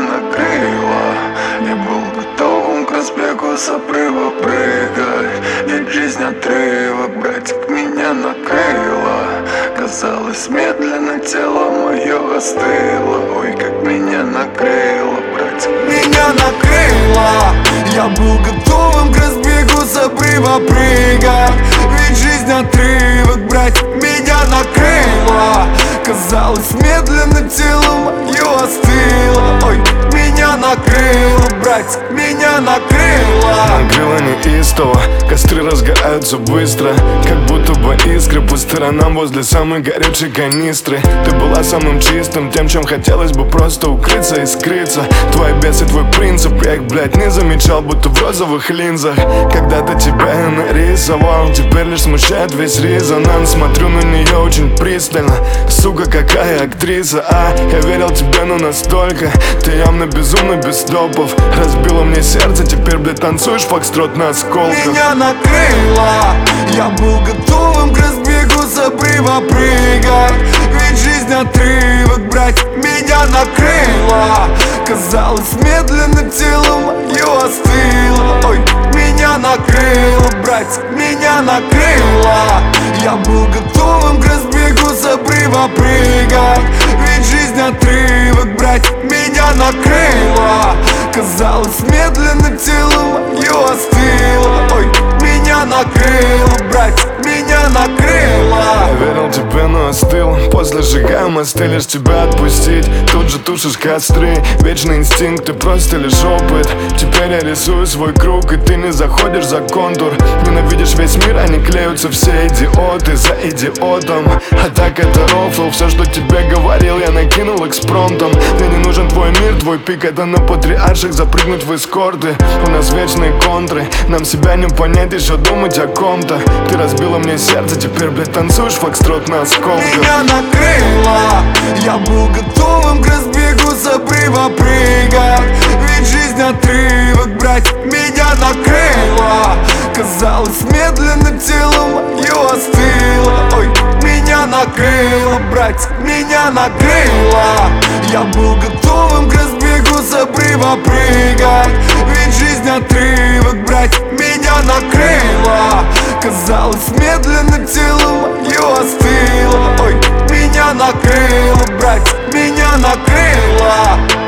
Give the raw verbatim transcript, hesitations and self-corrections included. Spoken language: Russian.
накрыло. Я был готовым к разбегу с обрыва прыгать, ведь жизнь отрывок, братик, меня накрыло. Казалось, медленно тело мое остыло. Ой, как меня накрыло, братик, меня накрыло. Я был готовым к разбегу с обрыва прыгать, ведь жизнь отрывок, братик, меня накрыло. Казалось, медленно тело мое остыло. Ой, меня накрыло, братик, меня накрыло. Накрыло неистово, костры разгораются быстро, как будто бы искры по сторонам возле самой горячей канистры. Ты была самым чистым, тем, чем хотелось бы просто укрыться и скрыться. Твой бес и твой принцип, я их, блядь, не замечал, будто в розовых линзах. Когда-то тебя я нарисовал, теперь лишь смущает весь резонанс. Смотрю на нее очень пристально, сука, какая актриса. А, я верил тебе, но настолько. Ты явно безумно без стопов. Разбила мне сердце, теперь, блядь, танцуешь фокстрот на осколках. Меня накрыло. Я был готовым к разбегу с обрыва прыгать, ведь жизнь отрывок, братик, меня накрыло. Казалось, медленно тело мое остыло. Ой, меня накрыло, братик, меня накрыло. Я был готовым к разбегу с обрыва прыгать, ведь жизнь отрывок, братик, меня накрыло. Казалось, медленно тело мое остыло. Ой, меня накрыло, братик, меня накрыло. Я верил тебе, но остыл. После сжигаю мосты, лишь тебя отпустить. Тут же тушишь костры, вечный инстинкт, ты просто лишь опыт. Теперь я рисую свой круг, и ты не заходишь за контур. Ненавидишь весь мир, они клеются все идиоты за идиотом. А так это рофл, все, что тебе говорил, я накинул экспромтом. Мне не нужен твой мир, твой пик, это на патриарших запрыгнуть в эскорты. У нас вечные контры, нам себя не понять, еще думать о ком-то. Ты разбила мне сердце, теперь, блядь, танцуешь фокстрот на осколках. Меня накрыло. Я был готовым к разбегу с обрыва прыгать, ведь жизнь отрывок, братик, меня накрыло. Казалось, медленно тело мое остыло. Ой, меня накрыло, братик, меня накрыло. Я был готовым к разбегу с обрыва прыгать, ведь жизнь отрывок, братик, меня накрыло. Казалось, медленно тело мое остыло. Ой, меня накрыло, братик, меня накрыло.